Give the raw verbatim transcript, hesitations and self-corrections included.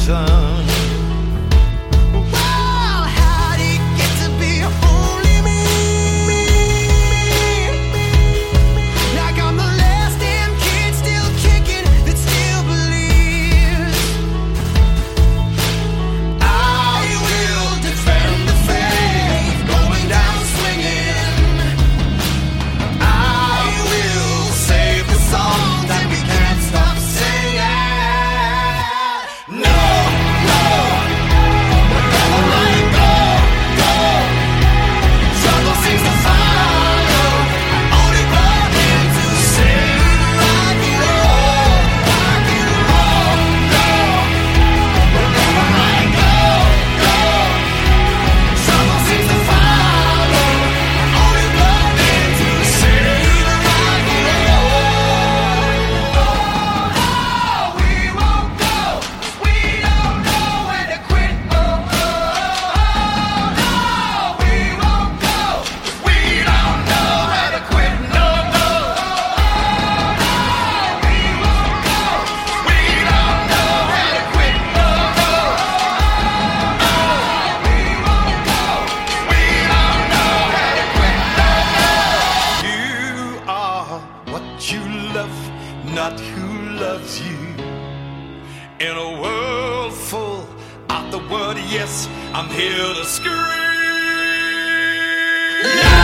passion. Wow, how'd it get to be only me? Like I'm the last damn kid still kicking that still believes. I will defend the faith, going down swinging. I will save the song that we can't stop singing. No, no, never let it go, go. Trouble seems to follow. I only brought in to sing rock and roll, rock and roll. No, never let it go, go. Trouble seems to follow. I only brought in to sing rock and roll. Oh, we won't go, 'cause we don't know when to quit. Oh, oh, oh, no, we won't go, 'cause we don't know how to quit. No, no, oh, no, we won't go, 'cause we don't know how to quit. No, no, oh, we won't go, 'cause we don't know how to quit. No, no. You are what you love, not who loves you. In a world full of the word yes, I'm here to scream. No!